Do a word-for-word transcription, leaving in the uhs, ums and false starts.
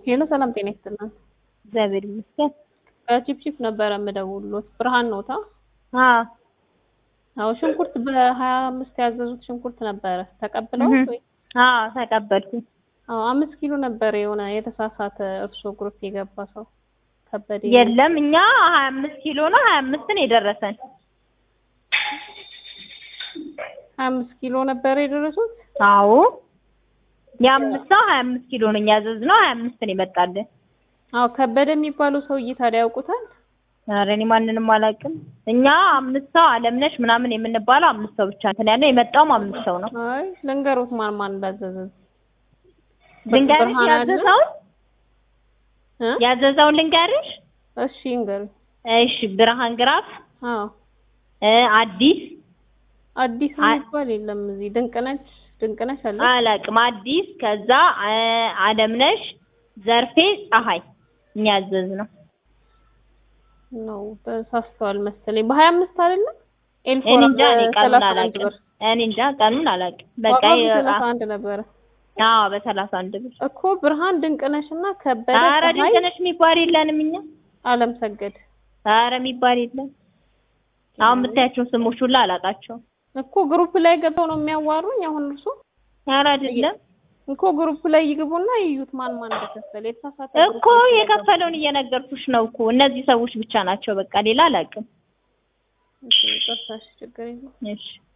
ሄሎ ሰላም ጤና ይስጥልን። እግዚአብሔር ይመስገን። ከቺፕቺፕ ነበረ የምደውልሎት ብርሃን ነውታ? አዎ አዎ ሽንኩርት በሀያ አምስት ያዘዙት ሽንኩርት ነበረ ተቀብለውት ወይ? አዎ ተቀበልኩኝ። አዎ አምስት ኪሎ ነበር የሆነ የተሳሳተ እርሶ ግሩፕ የገባ ሰው ከበደ። የለም እኛ ሀያ አምስት ኪሎ ነው ሀያ አምስት ነው የደረሰን። ሀያ አምስት ኪሎ ነበር የደረሱት? አዎ የአምስት ሰው ሀያ አምስት ኪሎ ነው ያዘዝነው ሀያ አምስት ነው የመጣልን። አዎ ከበደ የሚባለው ሰውዬ ታዲያ ያውቁታል? ኧረ እኔ ማንንም አላውቅም። እኛ አምስት ሰው አለምነሽ ምናምን የምንባለው አምስት ሰው ብቻ እንትን ያለው የመጣውም አምስት ሰው ነው። አይ ልንገሩት ማን ማን እንዳዘዘ። ልንገርሽ ያዘዘውን እ ያዘዘውን ልንገርሽ? እሺ እንገሩኝ። እሺ ብርሃን ግራፍ አዎ እ አዲስ አዲስ የሚባል የለም እዚህ ድንቅነሽ ድንቅነሽ አለ። አላውቅም አዲስ ከዛ አለምነሽ ዘርፌ ፀሐይ እኛ ያዘዝነው ነው ተሳስተዋል መሰለኝ። በሀያ አምስት አይደለም ኤልፎራ እኔ እንጃ እኔ ቀኑን አላውቅም። እኔ እንጃ ቀኑን አላውቅም። በቃ ሰላሳ አንድ ነበረ። አዎ በሰላሳ አንድ ብር እኮ ብርሃን ድንቅነሽና ከበደ ኧረ ድንቅነሽ የሚባል የለንም እኛ። አለም ሰገድ ኧረ የሚባል የለም። አሁን የምታያቸውን ስሞች ሁላ አላውቃቸውም እኮ ግሩፕ ላይ ገብተው ነው የሚያዋሩኝ አሁን እርሱ። ኧረ አይደለም እኮ ግሩፕ ላይ ይግቡና ይዩት ማን ማን እንደከፈለ። የተሳሳተ እኮ የከፈለውን እየነገርኩሽ ነው እኮ እነዚህ ሰዎች ብቻ ናቸው። በቃ ሌላ አላውቅም። እሺ ቀርታሽ ችግር የለም። እሺ